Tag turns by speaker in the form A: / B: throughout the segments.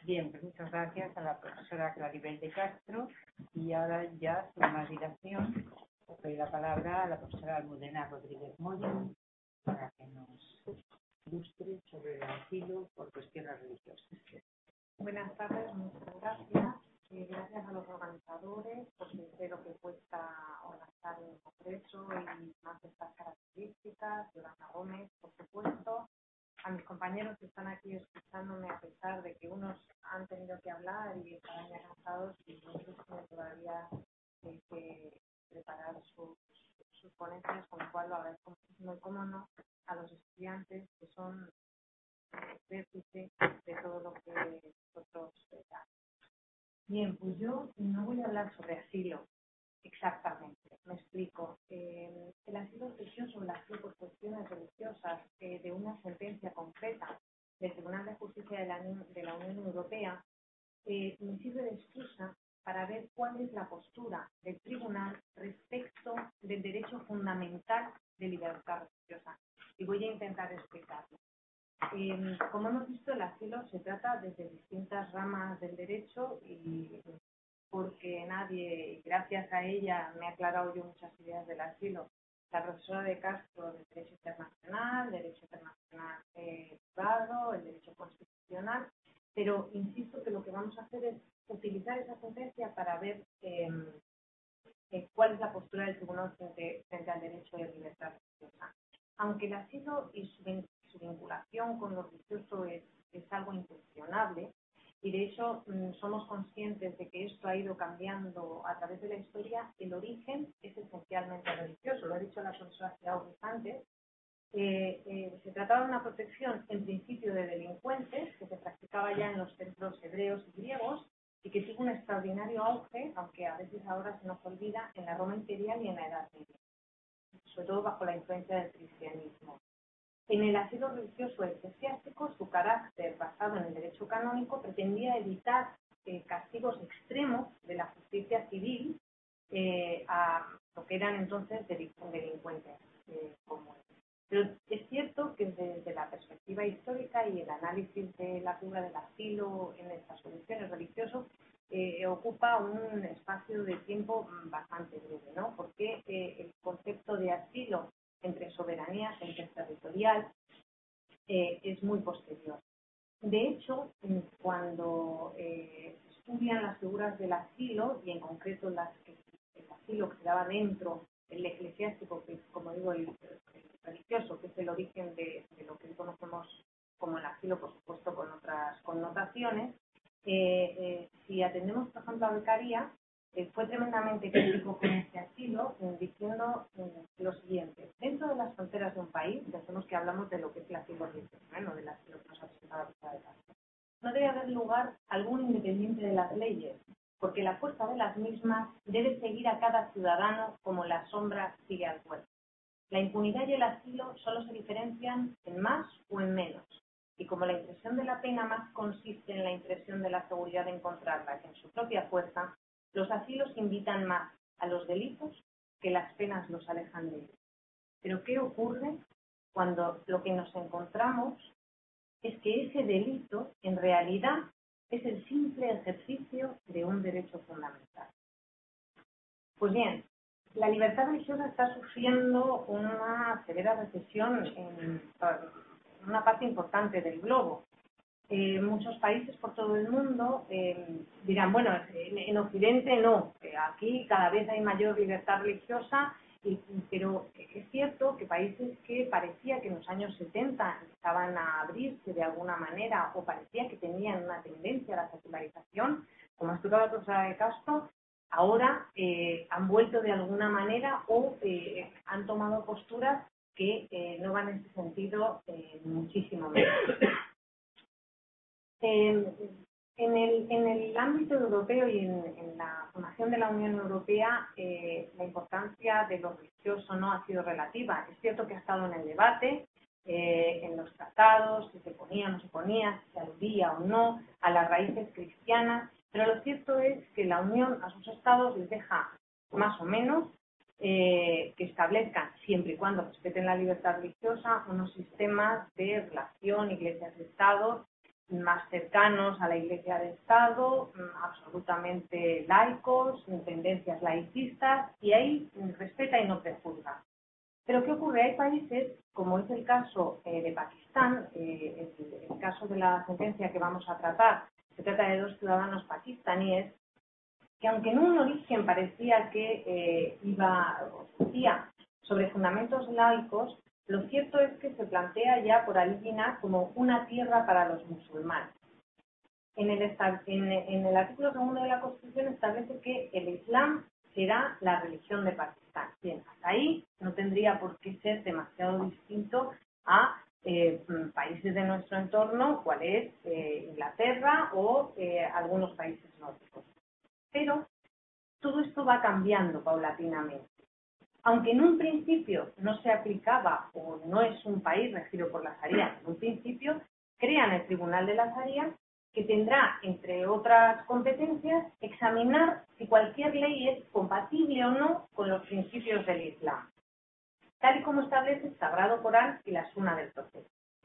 A: Bien, pues muchas gracias a la profesora Claribel de Castro y ahora ya, sin más dilación, doy la palabra a la profesora Almudena Rodríguez Moya para que nos ilustre sobre el asilo por cuestiones religiosas.
B: Buenas tardes, muchas gracias. Gracias a los organizadores, porque sé lo que cuesta organizar un congreso y más de estas características. Yolanda Gómez, por supuesto. A mis compañeros que están aquí escuchándome, a pesar de que unos han tenido que hablar y estarán ya cansados, y otros tienen todavía que preparar sus ponencias, con lo cual lo agradezco muchísimo. Y cómo no, a los estudiantes que son vértice de todo lo que nosotros damos. Bien, pues yo no voy a hablar sobre asilo exactamente, me explico. El asilo religioso, el asilo por cuestiones religiosas de una sentencia concreta del Tribunal de Justicia de la Unión Europea me sirve de excusa para ver cuál es la postura del Tribunal respecto del derecho fundamental de libertad religiosa. Y voy a intentar explicarlo. Como hemos visto, el asilo se trata desde distintas ramas del derecho y porque nadie, gracias a ella, me ha aclarado yo muchas ideas del asilo. La profesora de Castro del Derecho Internacional privado, el Derecho Constitucional, pero insisto que lo que vamos a hacer es utilizar esa sentencia para ver cuál es la postura del Tribunal frente al derecho de libertad religiosa. Aunque el asilo y su vinculación con lo religioso es algo incuestionable, y de hecho somos conscientes de que esto ha ido cambiando a través de la historia, el origen es esencialmente religioso. Lo ha dicho la profesora Ciao antes. Se trataba de una protección en principio de delincuentes que se practicaba ya en los centros hebreos y griegos y que tuvo un extraordinario auge, aunque a veces ahora se nos olvida, en la Roma imperial y en la Edad Media, sobre todo bajo la influencia del cristianismo. En el asilo religioso eclesiástico, su carácter basado en el derecho canónico pretendía evitar castigos extremos de la justicia civil a lo que eran entonces delincuentes comunes. Pero es cierto que desde la perspectiva histórica y el análisis de la figura del asilo en estas soluciones religiosas ocupa un espacio de tiempo bastante breve, ¿no? Porque el concepto de asilo entre soberanía territorial es muy posterior. De hecho, cuando estudian las figuras del asilo, y en concreto el asilo que se daba dentro del eclesiástico, que es, como digo, el religioso, que es el origen de lo que conocemos como el asilo, por supuesto, con otras connotaciones, si atendemos, por ejemplo, a Beccaria, fue tremendamente crítico con este asilo, diciendo lo siguiente: dentro de las fronteras de un país, pensemos que hablamos de lo que es el asilo religioso, no del asilo que nos ha presentado la Profesora de Castro, no debe haber lugar algún independiente de las leyes, porque la fuerza de las mismas debe seguir a cada ciudadano como la sombra sigue al cuerpo. La impunidad y el asilo solo se diferencian en más o en menos, y como la impresión de la pena más consiste en la impresión de la seguridad de encontrarla que en su propia fuerza, los asilos invitan más a los delitos que las penas los alejan de ellos. Pero ¿qué ocurre cuando lo que nos encontramos es que ese delito en realidad es el simple ejercicio de un derecho fundamental? Pues bien, la libertad religiosa está sufriendo una severa recesión en una parte importante del globo. Muchos países por todo el mundo dirán, bueno, en Occidente no, aquí cada vez hay mayor libertad religiosa, pero es cierto que países que parecía que en los años 70 estaban a abrirse de alguna manera o parecía que tenían una tendencia a la secularización, como ha explicado la profesora de Castro, ahora han vuelto de alguna manera o han tomado posturas que no van en ese sentido muchísimo menos. En el ámbito europeo y en la formación de la Unión Europea, la importancia de lo religioso no ha sido relativa. Es cierto que ha estado en el debate, en los tratados, si se ponía o no se ponía, si se aludía o no a las raíces cristianas, pero lo cierto es que la Unión a sus estados les deja más o menos que establezcan, siempre y cuando respeten la libertad religiosa, unos sistemas de relación iglesias-estados más cercanos a la Iglesia de Estado, absolutamente laicos, tendencias laicistas, y ahí respeta y no prejuzga. Pero ¿qué ocurre? Hay países, como es el caso de Pakistán, el caso de la sentencia que vamos a tratar, se trata de 2 ciudadanos pakistaníes, que aunque en un origen parecía que decía sobre fundamentos laicos, lo cierto es que se plantea ya por Ali Jinnah como una tierra para los musulmanes. En el artículo 2 de la Constitución establece que el Islam será la religión de Pakistán. Bien, hasta ahí no tendría por qué ser demasiado distinto a países de nuestro entorno, cual es Inglaterra o algunos países nórdicos. Pero todo esto va cambiando paulatinamente. Aunque en un principio no se aplicaba o no es un país regido por la Sharia, en un principio crean el Tribunal de la Sharia, que tendrá, entre otras competencias, examinar si cualquier ley es compatible o no con los principios del Islam, tal y como establece el Sagrado Corán y la Sunna del Profeta.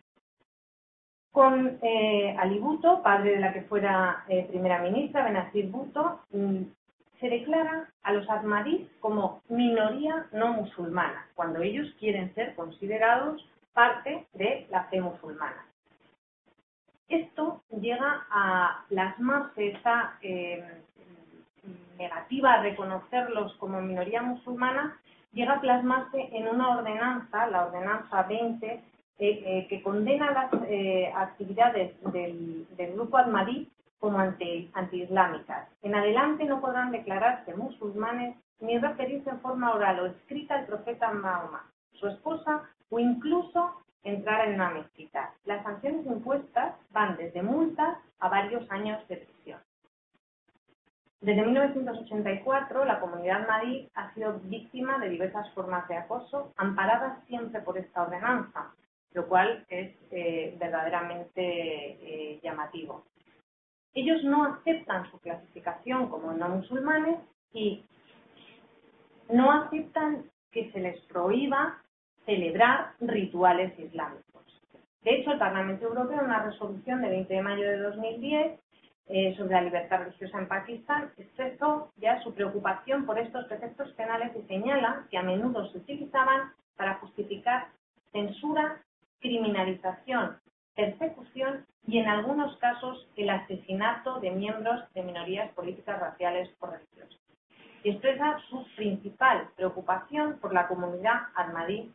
B: Con Ali Bhutto, padre de la que fuera primera ministra, Benazir Bhutto, se declara a los ahmadís como minoría no musulmana, cuando ellos quieren ser considerados parte de la fe musulmana. Esto llega a plasmarse esa negativa a reconocerlos como minoría musulmana, llega a plasmarse en una ordenanza, la ordenanza 20, que condena las actividades del grupo ahmadí como antiislámicas. En adelante no podrán declararse musulmanes ni referirse en forma oral o escrita al profeta Mahoma, su esposa o incluso entrar en una mezquita. Las sanciones impuestas van desde multas a varios años de prisión. Desde 1984, la comunidad ahmadí ha sido víctima de diversas formas de acoso, amparadas siempre por esta ordenanza, lo cual es verdaderamente llamativo. Ellos no aceptan su clasificación como no musulmanes y no aceptan que se les prohíba celebrar rituales islámicos. De hecho, el Parlamento Europeo, en una resolución de 20 de mayo de 2010 sobre la libertad religiosa en Pakistán, expresó ya su preocupación por estos preceptos penales y señala que a menudo se utilizaban para justificar censura, criminalización, persecución y, en algunos casos, el asesinato de miembros de minorías políticas, raciales o religiosas. Y expresa su principal preocupación por la comunidad ahmadí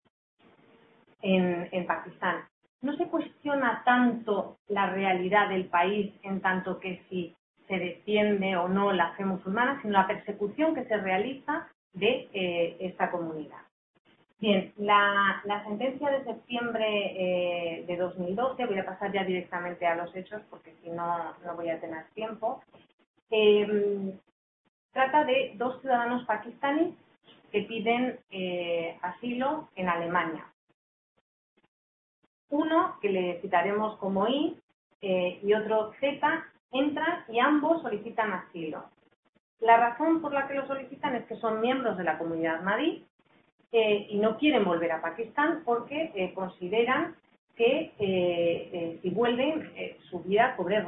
B: en Pakistán. No se cuestiona tanto la realidad del país en tanto que si se defiende o no la fe musulmana, sino la persecución que se realiza de esta comunidad. Bien, la sentencia de septiembre de 2012, voy a pasar ya directamente a los hechos porque si no, no voy a tener tiempo, trata de 2 ciudadanos pakistaníes que piden asilo en Alemania. Uno, que le citaremos como I, y otro Z, entran y ambos solicitan asilo. La razón por la que lo solicitan es que son miembros de la comunidad ahmadí y no quieren volver a Pakistán porque consideran que si vuelven su vida corre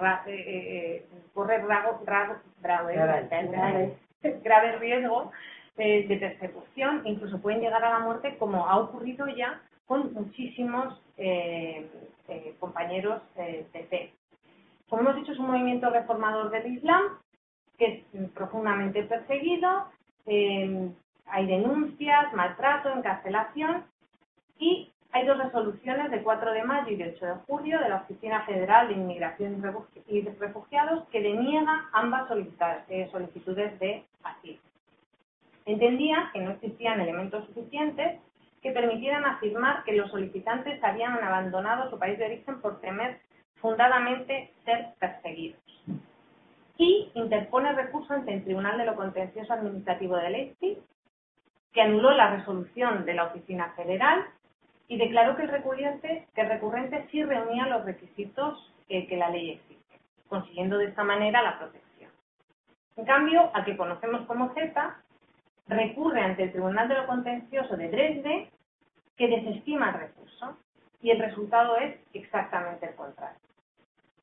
B: grave riesgo de persecución, incluso pueden llegar a la muerte, como ha ocurrido ya con muchísimos compañeros de fe. Como hemos dicho, es un movimiento reformador del Islam que es profundamente perseguido, hay denuncias, maltrato, encarcelación, y hay 2 resoluciones de 4 de mayo y de 8 de julio de la Oficina Federal de Inmigración y Refugiados que deniegan ambas solicitudes de asilo. Entendía que no existían elementos suficientes que permitieran afirmar que los solicitantes habían abandonado su país de origen por temer fundadamente ser perseguidos. Y interpone recurso ante el Tribunal de lo Contencioso Administrativo de Leipzig, que anuló la resolución de la Oficina Federal y declaró que el recurrente sí reunía los requisitos que la ley exige, consiguiendo de esta manera la protección. En cambio, al que conocemos como Z, recurre ante el Tribunal de lo Contencioso de Dresde, que desestima el recurso, y el resultado es exactamente el contrario.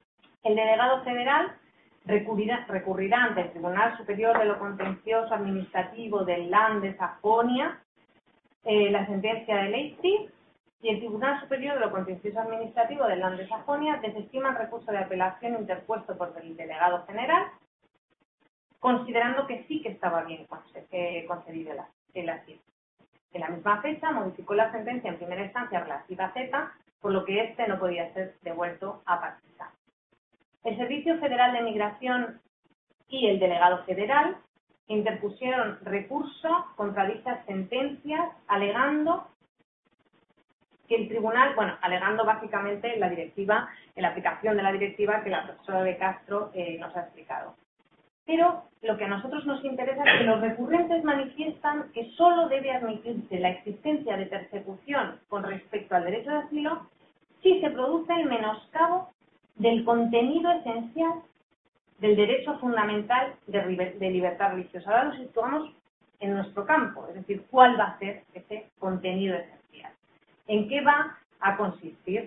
B: El delegado federal recurrirá ante el Tribunal Superior de lo Contencioso Administrativo del Land de Sajonia la sentencia de Leipzig, y el Tribunal Superior de lo Contencioso Administrativo del Land de Sajonia desestima el recurso de apelación interpuesto por el delegado general, considerando que sí que estaba bien concedido el asilo. En la misma fecha modificó la sentencia en primera instancia relativa a Z, por lo que éste no podía ser devuelto a Pakistán. El Servicio Federal de Migración y el delegado federal interpusieron recurso contra dichas sentencias, alegando que el tribunal, alegando básicamente la directiva, en la aplicación de la directiva que la profesora de Castro nos ha explicado. Pero lo que a nosotros nos interesa es que los recurrentes manifiestan que solo debe admitirse la existencia de persecución con respecto al derecho de asilo si se produce el menoscabo del contenido esencial del derecho fundamental de libertad religiosa. Ahora nos situamos en nuestro campo, es decir, ¿cuál va a ser ese contenido esencial? ¿En qué va a consistir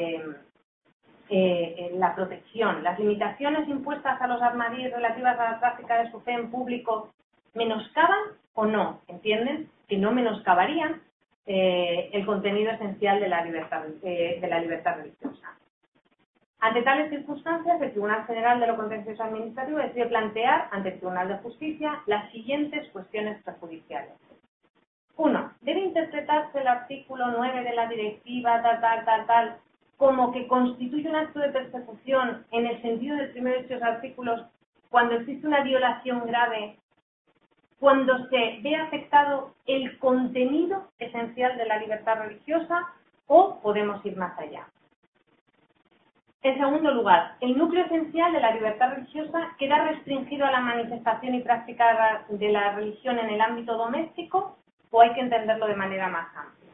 B: la protección? ¿Las limitaciones impuestas a los armadillos relativas a la práctica de su fe en público menoscaban o no? ¿Entienden? Que no menoscabarían el contenido esencial de la libertad religiosa. Ante tales circunstancias, el Tribunal General de lo Contencioso Administrativo decide plantear ante el Tribunal de Justicia las siguientes cuestiones prejudiciales. 1. ¿Debe interpretarse el artículo 9 de la directiva tal, como que constituye un acto de persecución en el sentido del primero de estos artículos cuando existe una violación grave, cuando se ve afectado el contenido esencial de la libertad religiosa, o podemos ir más allá? En segundo lugar, ¿el núcleo esencial de la libertad religiosa queda restringido a la manifestación y práctica de la religión en el ámbito doméstico o hay que entenderlo de manera más amplia?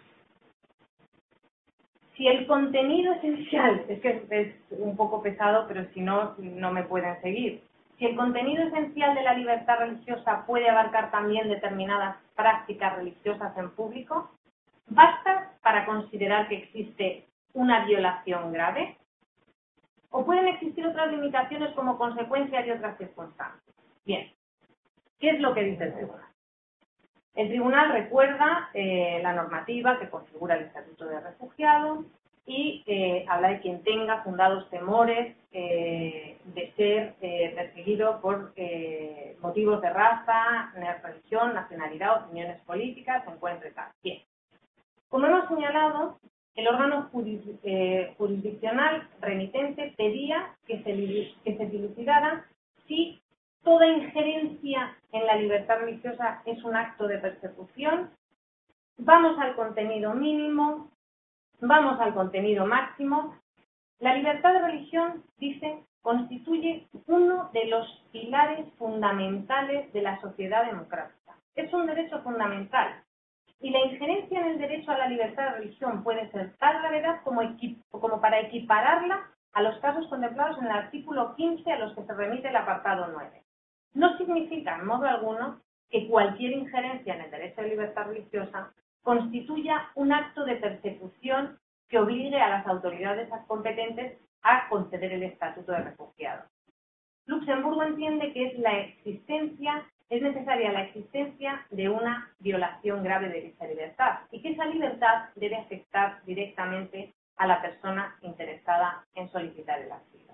B: Si el contenido esencial, es que es un poco pesado, pero si no, no me pueden seguir. Si el contenido esencial de la libertad religiosa puede abarcar también determinadas prácticas religiosas en público, ¿basta para considerar que existe una violación grave? ¿O pueden existir otras limitaciones como consecuencia de otras circunstancias? Bien, ¿qué es lo que dice el tribunal? El tribunal recuerda la normativa que configura el Estatuto de Refugiado y habla de quien tenga fundados temores de ser perseguido por motivos de raza, religión, nacionalidad, opiniones políticas, se encuentre tal. Bien. Como hemos señalado, el órgano jurisdiccional remitente pedía que se dilucidara si toda injerencia en la libertad religiosa es un acto de persecución. Vamos al contenido mínimo, vamos al contenido máximo. La libertad de religión, dice, constituye uno de los pilares fundamentales de la sociedad democrática. Es un derecho fundamental. Y la injerencia en el derecho a la libertad de religión puede ser tal gravedad como para equipararla a los casos contemplados en el artículo 15 a los que se remite el apartado 9. No significa en modo alguno que cualquier injerencia en el derecho de libertad religiosa constituya un acto de persecución que obligue a las autoridades competentes a conceder el estatuto de refugiado. Luxemburgo entiende que es necesaria la existencia de una violación grave de dicha libertad y que esa libertad debe afectar directamente a la persona interesada en solicitar el asilo.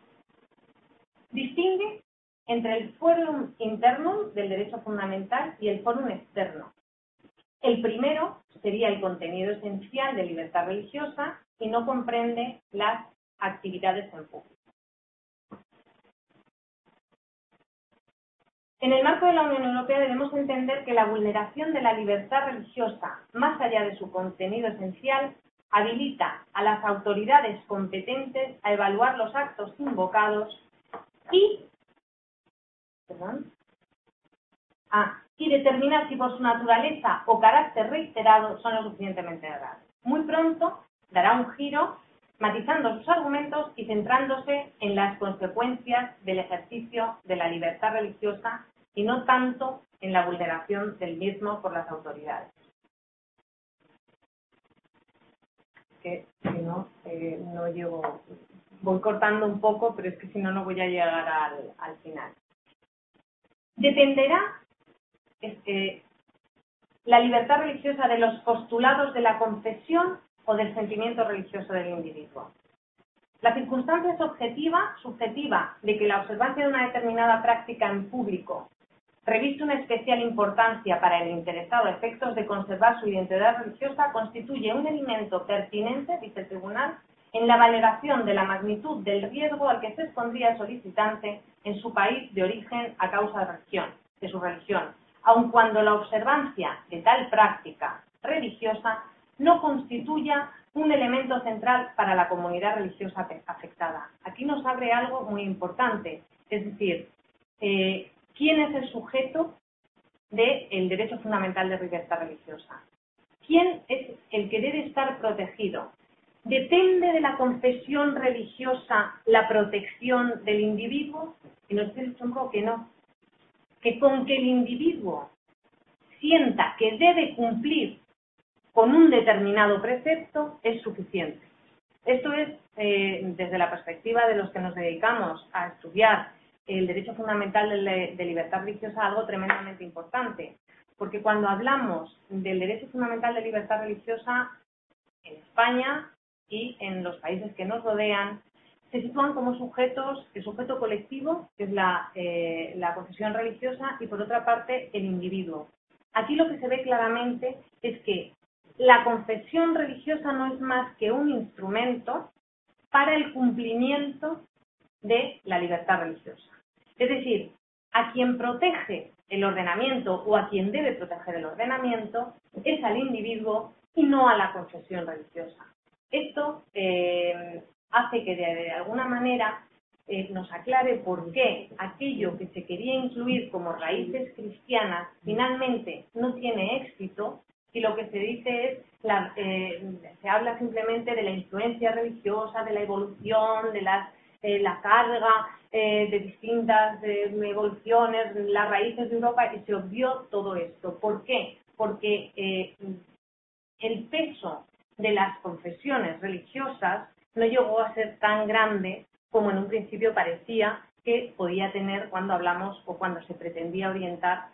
B: Distingue entre el forum internum del derecho fundamental y el forum externo. El primero sería el contenido esencial de libertad religiosa y no comprende las actividades en público. En el marco de la Unión Europea debemos entender que la vulneración de la libertad religiosa, más allá de su contenido esencial, habilita a las autoridades competentes a evaluar los actos invocados y determinar si por su naturaleza o carácter reiterado son lo suficientemente graves. Muy pronto dará un giro matizando sus argumentos y centrándose en las consecuencias del ejercicio de la libertad religiosa y no tanto en la vulneración del mismo por las autoridades. Que si no, no llego... voy cortando un poco, pero es que si no, no voy a llegar al final. Dependerá la libertad religiosa de los postulados de la confesión o del sentimiento religioso del individuo. La circunstancia es subjetiva, de que la observancia de una determinada práctica en público reviste una especial importancia para el interesado a efectos de conservar su identidad religiosa, constituye un elemento pertinente, dice el tribunal, en la valoración de la magnitud del riesgo al que se expondría el solicitante en su país de origen a causa de su religión, aun cuando la observancia de tal práctica religiosa no constituya un elemento central para la comunidad religiosa afectada. Aquí nos abre algo muy importante, es decir, ¿quién es el sujeto del derecho fundamental de libertad religiosa? ¿Quién es el que debe estar protegido? ¿Depende de la confesión religiosa la protección del individuo? Y nos dice un poco que no. Que con que el individuo sienta que debe cumplir con un determinado precepto es suficiente. Esto es, desde la perspectiva de los que nos dedicamos a estudiar el derecho fundamental de libertad religiosa, algo tremendamente importante. Porque cuando hablamos del derecho fundamental de libertad religiosa en España y en los países que nos rodean, se sitúan como sujetos, el sujeto colectivo, que es la confesión religiosa, y por otra parte el individuo. Aquí lo que se ve claramente es que la confesión religiosa no es más que un instrumento para el cumplimiento de la libertad religiosa. Es decir, a quien protege el ordenamiento o a quien debe proteger el ordenamiento es al individuo y no a la confesión religiosa. Esto hace que de alguna manera nos aclare por qué aquello que se quería incluir como raíces cristianas finalmente no tiene éxito, y lo que se dice es, se habla simplemente de la influencia religiosa, de la evolución, de la carga de distintas evoluciones, las raíces de Europa, y se obvió todo esto. ¿Por qué? Porque el peso de las confesiones religiosas no llegó a ser tan grande como en un principio parecía que podía tener cuando hablamos o cuando se pretendía orientar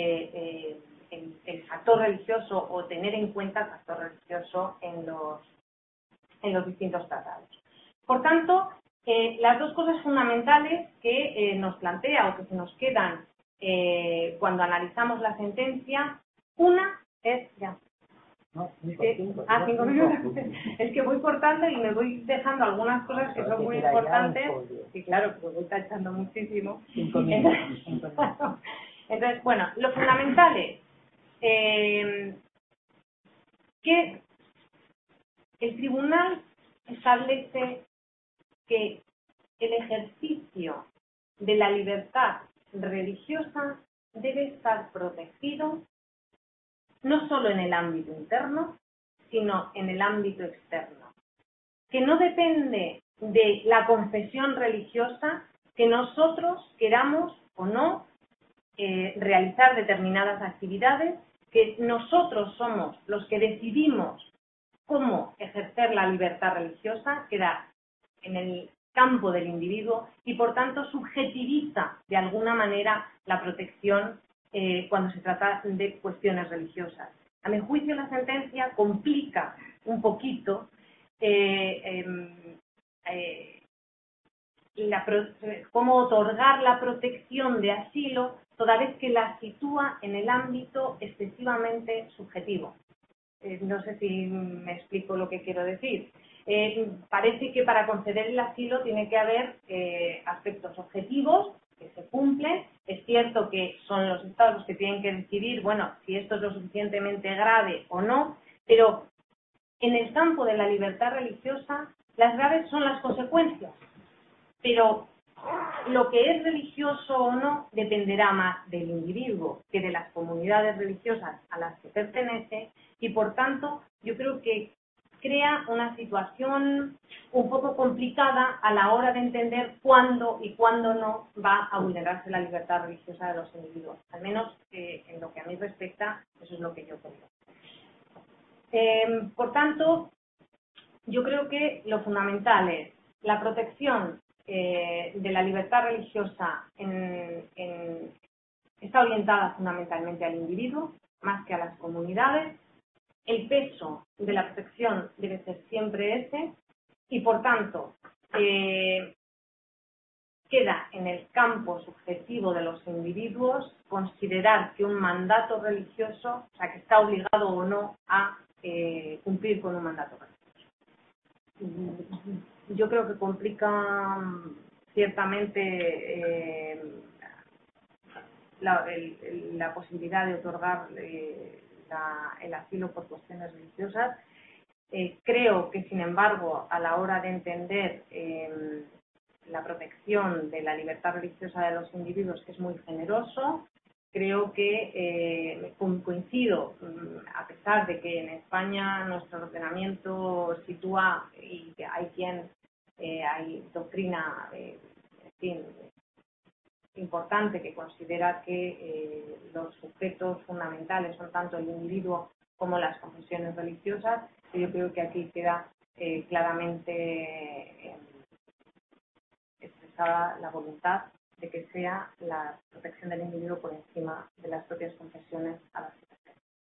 B: el factor religioso o tener en cuenta el factor religioso en los distintos tratados. Por tanto, las dos cosas fundamentales que nos plantea o que se nos quedan cuando analizamos la sentencia, una es...
A: No,
B: 5 minutos. Es que voy cortando y me voy dejando algunas cosas que son muy importantes. Y claro, pues voy tachando muchísimo.
A: 5 minutos.
B: Entonces, bueno, lo fundamental es que el tribunal establece que el ejercicio de la libertad religiosa debe estar protegido no solo en el ámbito interno, sino en el ámbito externo. Que no depende de la confesión religiosa que nosotros queramos o no realizar determinadas actividades, que nosotros somos los que decidimos cómo ejercer la libertad religiosa, queda en el campo del individuo y por tanto subjetiviza de alguna manera la protección cuando se trata de cuestiones religiosas. A mi juicio, la sentencia complica un poquito cómo otorgar la protección de asilo, toda vez que la sitúa en el ámbito excesivamente subjetivo. No sé si me explico lo que quiero decir. Parece que para conceder el asilo tiene que haber aspectos objetivos que se cumplen. Es cierto que son los estados los que tienen que decidir, bueno, si esto es lo suficientemente grave o no, pero en el campo de la libertad religiosa, las graves son las consecuencias. Pero lo que es religioso o no dependerá más del individuo que de las comunidades religiosas a las que pertenece, y por tanto yo creo que crea una situación un poco complicada a la hora de entender cuándo y cuándo no va a vulnerarse la libertad religiosa de los individuos. Al menos en lo que a mí respecta, eso es lo que yo creo. Por tanto, yo creo que lo fundamental es La protección de la libertad religiosa está orientada fundamentalmente al individuo, más que a las comunidades. El peso de la protección debe ser siempre ese y, por tanto, queda en el campo subjetivo de los individuos considerar que un mandato religioso, o sea, que está obligado o no a cumplir con un mandato religioso. Yo creo que complica ciertamente la posibilidad de otorgar el asilo por cuestiones religiosas. Creo que, sin embargo, a la hora de entender la protección de la libertad religiosa de los individuos es muy generoso. Creo que coincido, a pesar de que en España nuestro ordenamiento sitúa, y que hay hay doctrina, en fin, importante, que considera que los sujetos fundamentales son tanto el individuo como las confesiones religiosas. Yo creo que aquí queda claramente expresada la voluntad de que sea la protección del individuo por encima de las propias confesiones a las que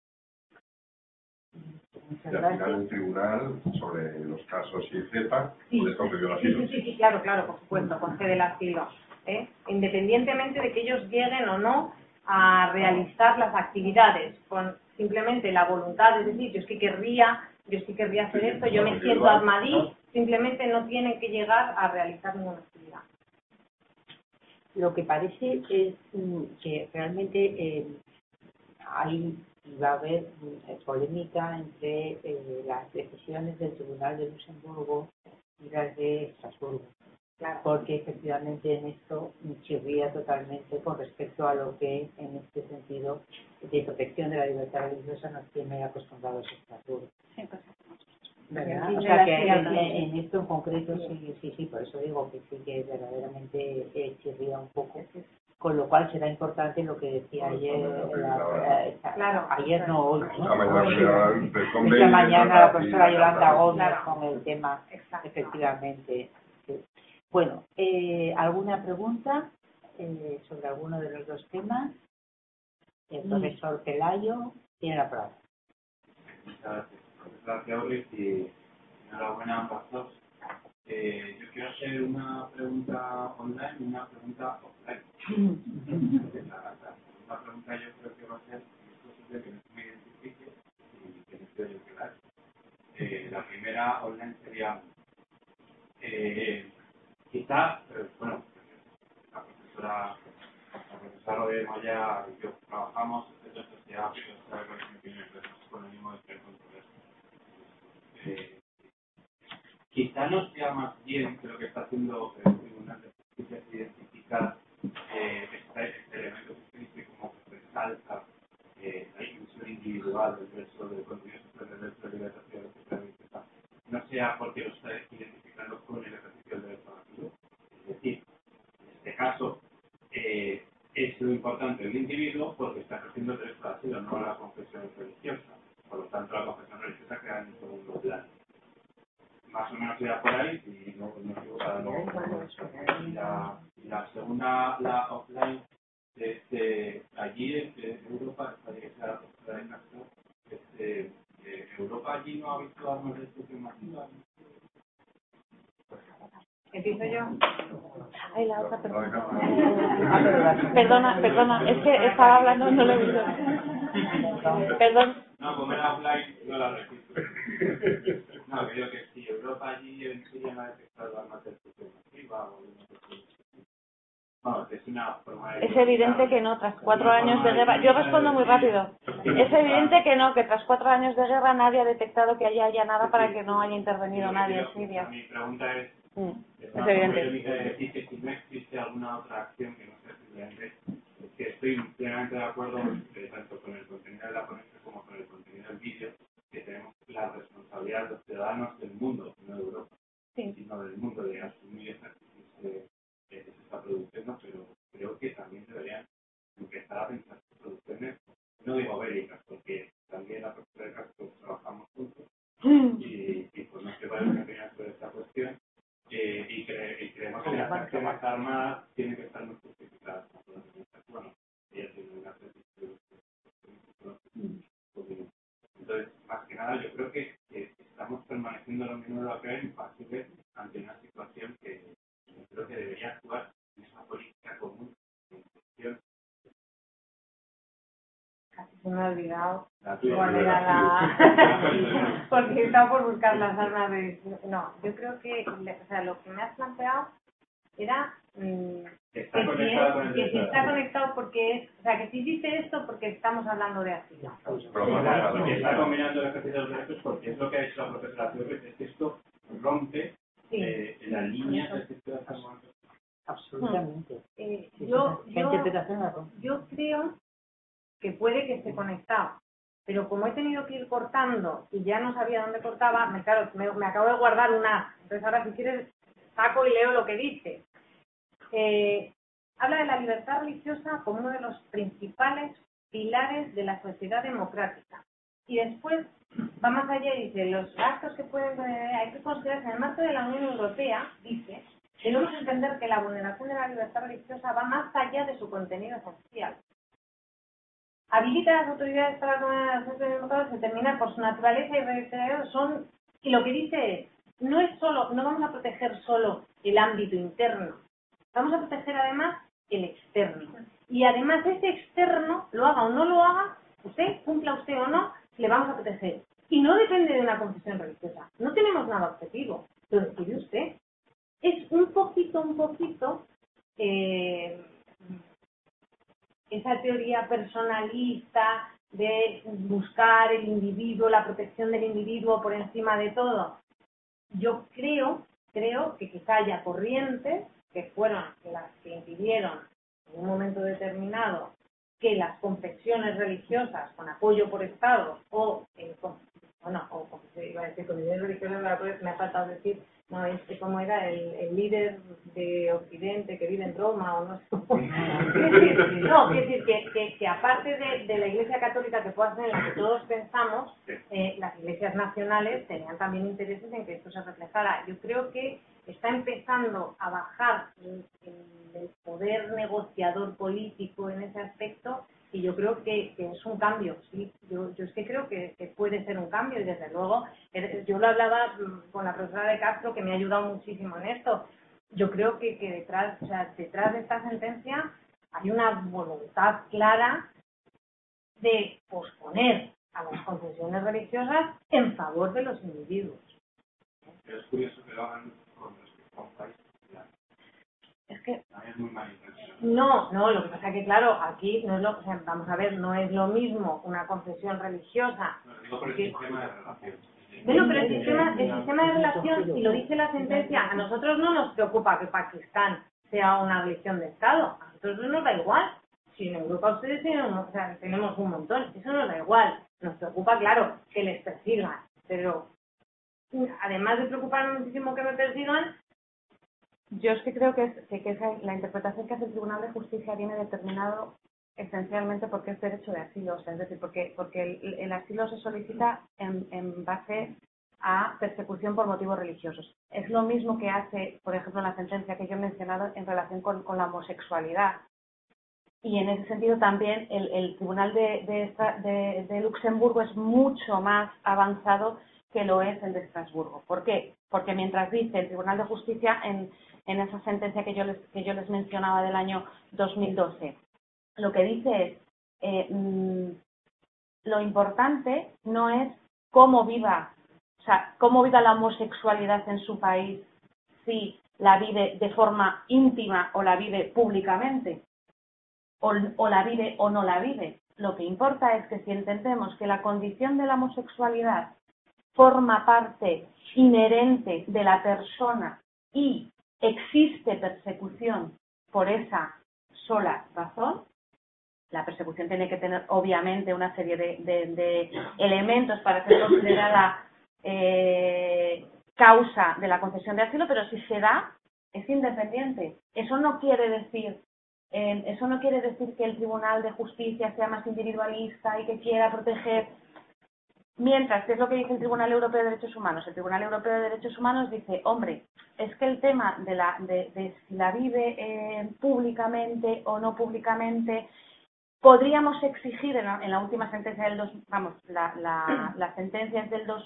C: Y al final el tribunal, sobre los casos y etcétera,
B: sí,
C: les concedió el asilo.
B: sí, claro, por supuesto, concede el asilo. Independientemente de que ellos lleguen o no a realizar las actividades, con simplemente la voluntad de decir, yo sí querría hacer esto, yo me siento Ahmadí, simplemente no tienen que llegar a realizar ninguna actividad.
A: Lo que parece es que realmente hay y va a haber polémica entre las decisiones del Tribunal de Luxemburgo y las de Estrasburgo. Claro. Porque efectivamente en esto chirría totalmente con respecto a lo que en este sentido de protección de la libertad religiosa nos tiene acostumbrados Estrasburgo. Sí, pues, ¿verdad? O sea que en esto en concreto sí, por eso digo que sí que verdaderamente chirría un poco. Con lo cual será importante lo que decía ayer, ayer no hoy, ¿no? Esta mañana la profesora Yolanda Gómez con el tema, efectivamente. Sí. Bueno, ¿alguna pregunta sobre alguno de los dos temas? El profesor Pelayo tiene la palabra.
D: Muchas gracias. Gracias, Orlis, y enhorabuena a ambas dos. Yo quiero hacer una pregunta online y una pregunta offline. La pregunta yo creo que va a ser, es posible que no me identifique y que no esté yo claro. La primera online sería, quizás, bueno, la profesora Rodríguez Moya y yo trabajamos en la sociedad, pero sabe cuál es mi opinión, con el mismo de quizá no sea más bien que lo que está haciendo el Tribunal de Justicia es identificar este elemento que se dice como que resalta la inclusión individual del verso del contenido social del derecho de libertación de no sea porque lo está identificando con el ejercicio del derecho nativo. Es decir, en este caso es lo importante el individuo porque está ejerciendo el derecho al asilo, no la confesión religiosa. Por lo tanto, la confesión religiosa queda en segundo plano. Más o menos queda por ahí y no equivocada luego. Y la segunda, la offline, allí en Europa, Europa allí no ha visto armas de destrucción masiva.
B: ¿Empiezo yo?
E: Ay, la otra persona. Perdona, es que estaba hablando y no lo he visto. Perdón.
D: No, como era offline, no la registro. No, creo que si Europa allí en Siria no ha detectado armas de destrucción masiva o es una forma de...
E: Es evidente que no, tras 4 años de guerra... Yo respondo muy rápido. Es evidente que no, que tras 4 años de guerra nadie ha detectado que haya nada para que no haya intervenido nadie en Siria.
D: Mi pregunta es...
E: Es evidente.
D: Decir que si no existe alguna otra acción que no sea simplemente... Es que estoy plenamente de acuerdo tanto con el contenido de la ponencia como con el contenido del vídeo, que tenemos la responsabilidad de los ciudadanos del mundo, no de Europa, sino del mundo, de asumir esa crisis que se está produciendo, pero creo que también deberían empezar a pensar en producciones, no digo bélicas, porque también la profesora de Castro trabajamos juntos y pues no sé cuál es mi opinión sobre esta cuestión, y alarma tiene que estar muy justificada. Bueno, ella tiene una entonces, más que nada, yo creo que estamos permaneciendo en la Unión Europea impasibles ante una situación que yo creo que debería actuar en esa política común de inclusión.
B: Casi se me ha olvidado
D: La tuya,
B: cuál era la... porque estaba por buscar las armas de... No, yo creo que, o sea, lo que me has planteado era que si está conectado porque es... O sea, que si dice esto porque estamos hablando de asilo.
D: Está combinando el ejercicio de los derechos porque es lo que ha hecho la profesora Flores, es que esto rompe la línea del sistema de momento.
A: Absolutamente.
B: Yo
A: interpretación la rompe.
B: yo creo que puede que esté conectado, pero como he tenido que ir cortando y ya no sabía dónde cortaba, me acabo de guardar una. Entonces ahora si quieres saco y leo lo que dice. Habla de la libertad religiosa como uno de los principales pilares de la sociedad democrática. Y después va más allá y dice, los actos que pueden hay que considerarse en el marco de la Unión Europea, dice, debemos entender que la vulneración de la libertad religiosa va más allá de su contenido esencial. Habilita a las autoridades para tomar las acciones determinar por su naturaleza y reiteración son, y lo que dice es, no vamos a proteger solo el ámbito interno, vamos a proteger además el externo. Y además ese externo, lo haga o no lo haga, usted, cumpla usted o no, le vamos a proteger. Y no depende de una confesión religiosa, no tenemos nada objetivo, lo decide usted. Es un poquito, esa teoría personalista de buscar el individuo, la protección del individuo por encima de todo. Yo creo que quizá haya corrientes que fueron las que impidieron en un momento determinado que las confesiones religiosas con apoyo por Estado o iba a decir confesiones religiosas, me ha faltado decir, no, cómo era el líder de Occidente que vive en Roma o no sé cómo. No, quiero decir que aparte de la Iglesia Católica que pueda ser en la que todos pensamos, las iglesias nacionales tenían también intereses en que esto se reflejara. Yo creo que está empezando a bajar el poder negociador político en ese aspecto y yo creo que es un cambio, sí. Yo es que creo que puede ser un cambio y desde luego, yo lo hablaba con la profesora de Castro que me ha ayudado muchísimo en esto. Yo creo que detrás de esta sentencia hay una voluntad clara de posponer a las confesiones religiosas en favor de los individuos.
D: Pero es curioso que lo hagan con respecto a un país.
B: Es que
D: es muy malintencionado.
B: no, lo que pasa es que claro, aquí no es lo, o sea, vamos a ver, no es lo mismo una confesión religiosa.
D: No, digo por el sistema de relación.
B: Bueno, pero el sistema de relación, y lo dice la sentencia, a nosotros no nos preocupa que Pakistán sea una religión de Estado, a nosotros no nos da igual. Si en Europa ustedes tenemos un montón, eso nos da igual. Nos preocupa, claro, que les persigan, pero además de preocuparnos muchísimo que me persigan,
E: yo es que creo que la interpretación que hace el Tribunal de Justicia viene determinado esencialmente porque es derecho de asilo, o sea, es decir, porque el asilo se solicita en base a persecución por motivos religiosos. Es lo mismo que hace, por ejemplo, la sentencia que yo he mencionado en relación con la homosexualidad. Y en ese sentido también el Tribunal de Luxemburgo es mucho más avanzado que lo es el de Estrasburgo. ¿Por qué? Porque mientras dice el Tribunal de Justicia en esa sentencia que yo les mencionaba del año 2012, lo que dice es lo importante no es cómo viva la homosexualidad en su país, si la vive de forma íntima o la vive públicamente, o la vive o no la vive. Lo que importa es que si entendemos que la condición de la homosexualidad forma parte inherente de la persona y existe persecución por esa sola razón, la persecución tiene que tener obviamente una serie de elementos para ser considerada causa de la concesión de asilo, pero si se da, es independiente. Eso no quiere decir que el Tribunal de Justicia sea más individualista y que quiera proteger. Mientras, ¿qué es lo que dice el Tribunal Europeo de Derechos Humanos? El Tribunal Europeo de Derechos Humanos dice, hombre, es que el tema de si la vive públicamente o no públicamente, podríamos exigir en la última sentencia del la sentencia es del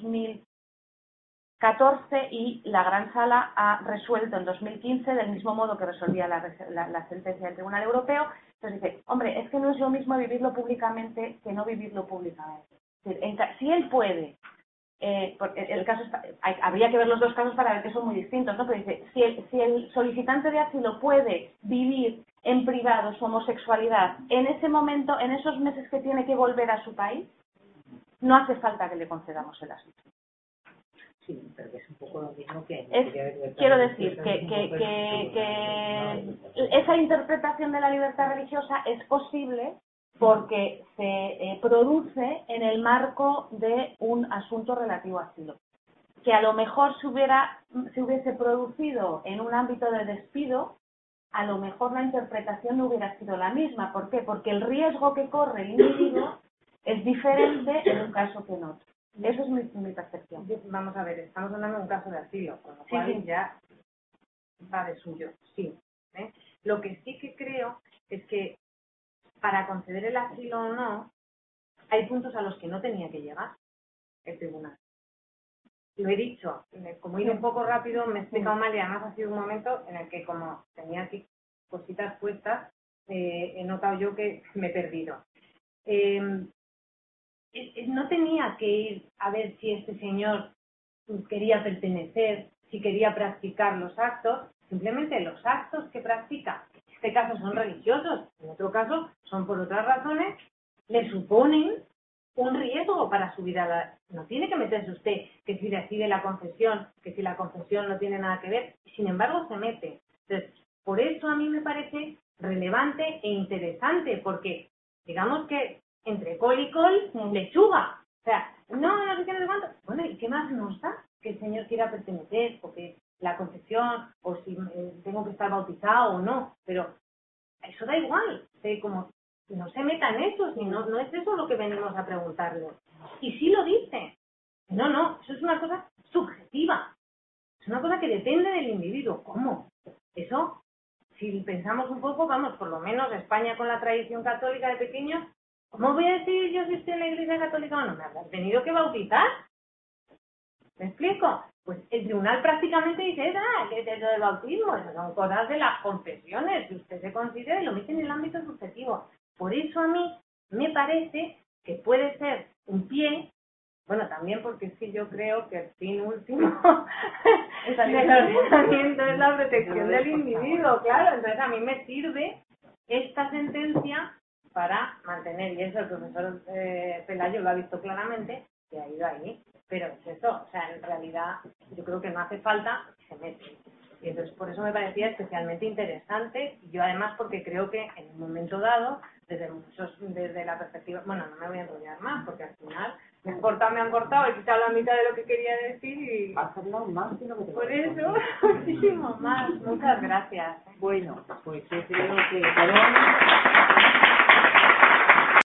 E: 2014 y la Gran Sala ha resuelto en 2015 del mismo modo que resolvía la sentencia del Tribunal Europeo. Entonces dice, hombre, es que no es lo mismo vivirlo públicamente que no vivirlo públicamente. Es decir, si él puede, porque el caso habría que ver los dos casos para ver que son muy distintos, ¿no? Pero dice, si el solicitante de asilo puede vivir en privado su homosexualidad en ese momento, en esos meses que tiene que volver a su país, no hace falta que le concedamos el asilo.
A: Sí, pero es un poco lo mismo que...
E: Quiero decir que esa interpretación de la libertad religiosa es posible porque se produce en el marco de un asunto relativo a asilo. Que a lo mejor se hubiese producido en un ámbito de despido, a lo mejor la interpretación no hubiera sido la misma. ¿Por qué? Porque el riesgo que corre el individuo es diferente en un caso que en otro. Eso es mi percepción.
B: Vamos a ver, estamos hablando de un caso de asilo, con lo cual ya va de suyo, sí. Lo que sí que creo es que para conceder el asilo o no, hay puntos a los que no tenía que llegar el tribunal. Lo he dicho, como he ido un poco rápido, me he explicado mal y además ha sido un momento en el que como tenía aquí cositas puestas, he notado yo que me he perdido. No tenía que ir a ver si este señor quería pertenecer, si quería practicar los actos, simplemente los actos que practica, en este caso son religiosos, en otro caso son por otras razones, le suponen un riesgo para su vida. No tiene que meterse usted que si decide la confesión, que si la confesión no tiene nada que ver, sin embargo se mete. Entonces, por eso a mí me parece relevante e interesante, porque digamos que entre col y col, lechuga. O sea, no sé qué, no sé cuánto. Bueno, ¿y qué más nos da que el señor quiera pertenecer? Porque la confesión, o si tengo que estar bautizado o no. Pero eso da igual. Como no se meta en eso, si no es eso lo que venimos a preguntarle. Y sí lo dice. No, eso es una cosa subjetiva. Es una cosa que depende del individuo. ¿Cómo? Eso, si pensamos un poco, vamos, por lo menos España con la tradición católica de pequeños, ¿cómo voy a decir yo si estoy en la Iglesia Católica o no? ¿Me habrás tenido que bautizar? ¿Me explico? Pues el tribunal prácticamente dice, ¿qué es eso del bautismo? Esas son cosas de las confesiones, que usted se considera y lo mete en el ámbito subjetivo. Por eso a mí me parece que puede ser un pie, bueno, también porque es que yo creo que el fin último del ordenamiento es la protección del individuo, claro, entonces a mí me sirve esta sentencia para mantener, y eso el profesor Pelayo lo ha visto claramente, que ha ido ahí, pero es eso, o sea, en realidad yo creo que no hace falta que se mete. Y entonces por eso me parecía especialmente interesante, y yo además porque creo que en un momento dado, desde la perspectiva, bueno, no me voy a enrollar más, porque al final me han cortado, he quitado la mitad de lo que quería decir y...
A: Hacerlo más de lo que te
B: por eso, muchísimo más. Muchas gracias.
A: Bueno, pues yo creo que...